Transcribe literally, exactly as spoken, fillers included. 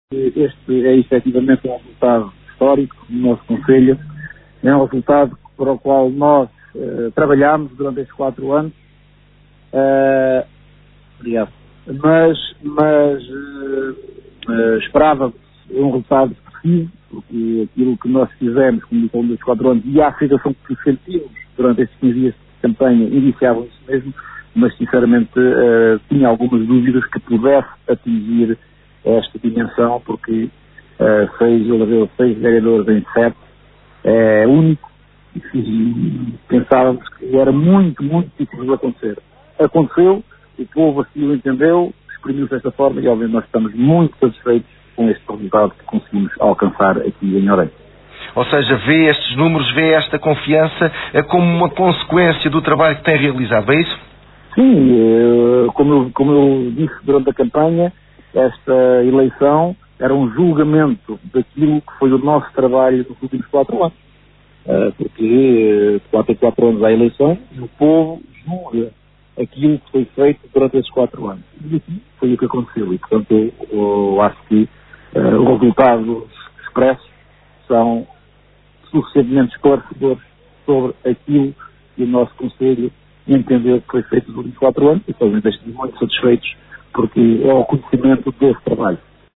Este é efetivamente um resultado histórico do nosso Conselho, é um resultado para o qual nós uh, trabalhámos durante estes quatro anos, uh, obrigado, mas, mas uh, uh, esperávamos um resultado expressivo, porque aquilo que nós fizemos como ao longo destes quatro anos e a aceitação que sentimos durante estes quinze dias de campanha indiciavam isso mesmo, mas sinceramente uh, tinha algumas dúvidas que pudesse atingir esta dimensão, porque uh, seis, ele seis vereadores em sete é único, e pensávamos que era muito, muito difícil de acontecer. Aconteceu, o povo assim o entendeu, exprimiu-se desta forma e obviamente nós estamos muito satisfeitos com este resultado que conseguimos alcançar aqui em Orem. Ou seja, vê estes números, vê esta confiança como uma consequência do trabalho que tem realizado, é isso? Sim, como eu, como eu disse durante a campanha, esta eleição era um julgamento daquilo que foi o nosso trabalho nos últimos quatro anos. Porque quatro em quatro anos há eleição e o povo julga aquilo que foi feito durante esses quatro anos. E aqui foi o que aconteceu. E, portanto, eu, eu acho que uh, os resultados expressos são suficientemente esclarecedores sobre aquilo que o nosso Conselho entendeu que foi feito nos últimos quatro anos e, provavelmente, estamos muito satisfeitos porque é o conhecimento desse trabalho.